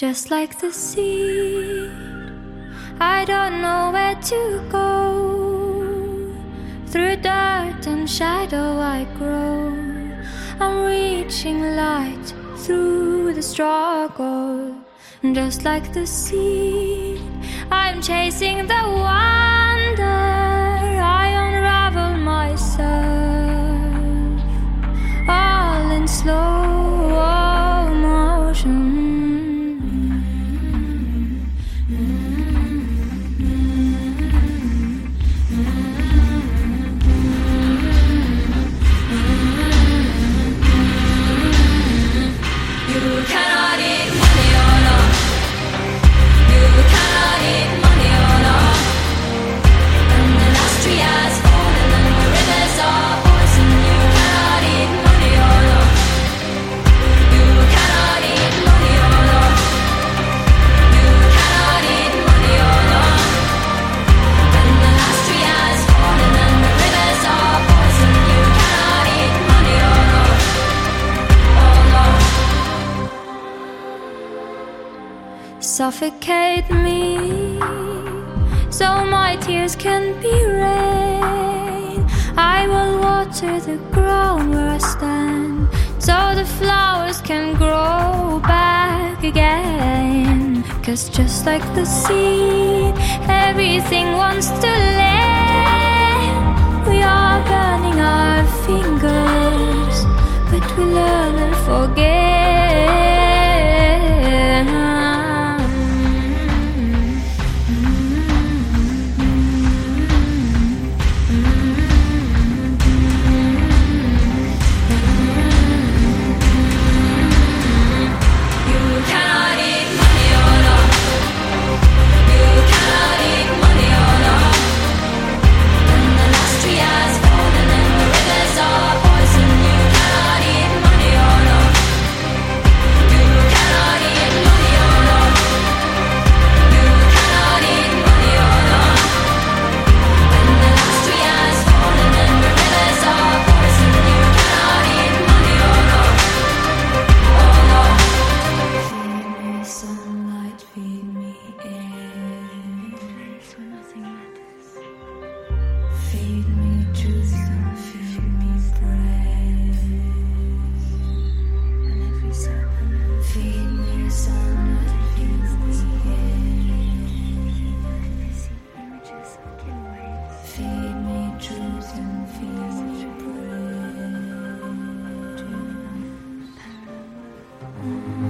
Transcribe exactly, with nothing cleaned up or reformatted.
just like the sea. I don't know where to go. Through dirt and shadow I grow. I'm reaching light through the struggle, just like the sea. I'm chasing the wonder. I unravel myself, all in slow motion. You cannot eat money or no. You cannot eat money or no. And the last tree has fallen and the rivers are poison. You cannot eat money or no. You cannot eat money or no. You cannot eat money or no. And the last tree has fallen and the rivers are poison. You cannot eat money or no. Oh no. Suffocate me, so my tears can be rain. I will water the ground where I stand, so the flowers can grow back again. 'Cause just like the seed, everything wants to land. We are burning our fingers, but we learn and forget. Mm-hmm.